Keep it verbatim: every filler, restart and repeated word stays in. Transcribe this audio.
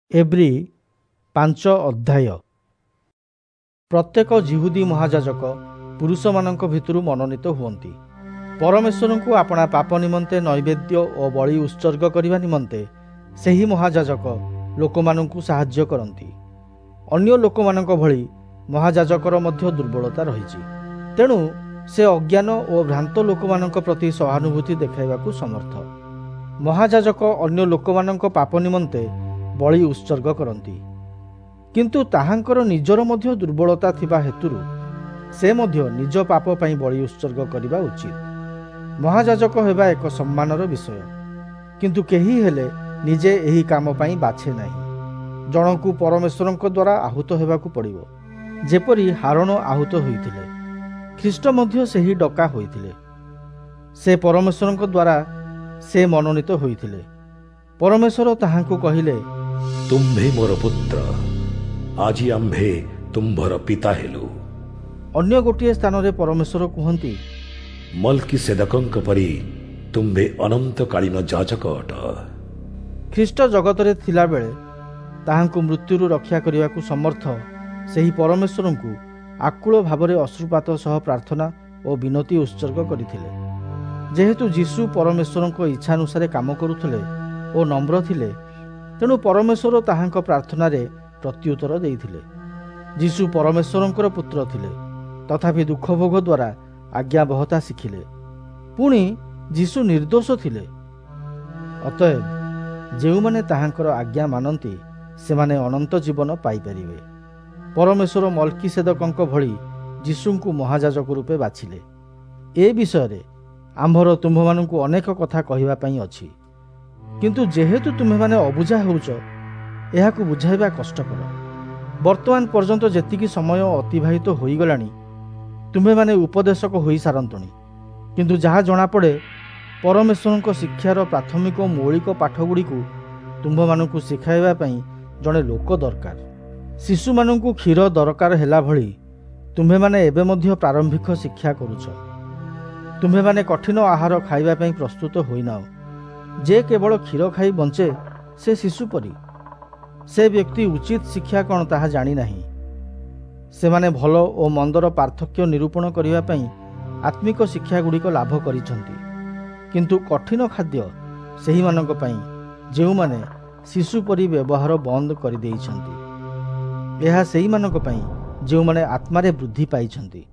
एब्री पांच अध्याय। प्रत्येक जिहुदी महाजाजक पुरुष मानक भितरु मनोनीत हुअन्ति। परमेश्वर को आपणा पाप निमंते नैवेद्य और बलि उत्सर्ग करने निमंते सही महाजाजक लोक मानकु साहाय्य करन्ति। अन्य लोक मानक भली महाजाजकर मध्य दुर्बलता रहिछि, तेणु से अज्ञान और भ्रांत लोक मानक प्रति सहानुभूति देखाइबाकु समर्थ। महाजाजक अन्य लोक मानक पाप निमंते बलि उत्सर्ग करन्ति, किंतु ताहांकर निजर मध्य दुर्बलता थिबा हेतुरु से मध्य निज पाप पई बलि उत्सर्ग करिबा उचित। महाजाजक हेबा एक सम्मानर विषय, किंतु केही हेले निजे एही काम पई बाछे नाही। जनकु परमेश्वरଙ୍କ द्वारा आहुत हेबाकु पड़िबो, जेपरि हारण आहुत होइथिले, ख्रीष्ट मध्य सेही डका होइथिले। से परमेश्वरଙ୍କ द्वारा से मनोनीत होइथिले। परमेश्वर ताहांकु कहिले, तुम्भे मोर पुत्र, आजी आम्भे तुम्भर पिता हेलु। अन्य गोटे स्थान रे परमेश्वर कहन्ति, मल्कीसेदकଙ୍କ परि तुम्भे अनंत कालीन जाजक अट। ख्रीष्ट जगत रे थिला बेले ताहांकु मृत्युरु रक्षा करिवाकु समर्थ सेही परमेश्वरଙ୍କୁ आकुल भावरे अश्रुपात सह प्रार्थना और विनती उत्सर्ग करिथिले। जेहेतु जीशु परमेश्वरଙ୍କ इच्छा अनुसार काम करुथिले और नम्र थिले, तेणु परमेश्वर ताहांक प्रार्थना रे प्रत्युत्तर देइथिले। जीशु परमेश्वरଙ୍କର पुत्र थिले, तथापि दुख भोग द्वारा आज्ञा बहता शिखिले। पुणी जीशु निर्दोष थिले। अतएव जेउ माने ताहांकर आज्ञा मानन्ति से माने अनंत जीवन पाई परिबे। परमेश्वर मल्कीसेदकଙ୍କ भली जीशुଙ୍କୁ महाजाजक रूपे बाछिले। ए विषय रे आम्भर तुम्भमानंकु अनेक कथा कहिबा पई अछि, किंतु जेहेतु तुम्हे माने अबुझा होउछ, एहाकु बुझाइबा कष्टकर। वर्तमान पर्यंत जेतिकी समय अतिबाहित होई गलानी, तुम्हे माने उपदेशक होई सारंतणी, किंतु जहा जणा पड़े परमेश्वरଙ୍କ शिक्षार प्राथमिक मौलिक पाठगुड़ी को तुम्भमानंकु शिखाइबा पई जणे लोक दरकार। शिशु मानंकु क्षीर दरकार हेला भली तुम्हे माने एबे मध्य प्रारंभिक शिक्षा करूछ। तुम्हे माने कठिन आहार खाइबा पई प्रस्तुत होइनाओ। जे केवल क्षीर खाई बंचे से शिशु परी। से व्यक्ति उचित शिक्षा कौन ताहा जानी नाही। से माने भल और मंदर पार्थक्य निरूपण करिबा पई आत्मिक शिक्षा गुड़िक लाभ करिसंती, किंतु कठिन खाद्य सेही मानक पई जेउ माने शिशु परी व्यवहार बंद करि देइछंती। एहा सेही मानक पई जेउ माने आत्मारे वृद्धि पाइछंती।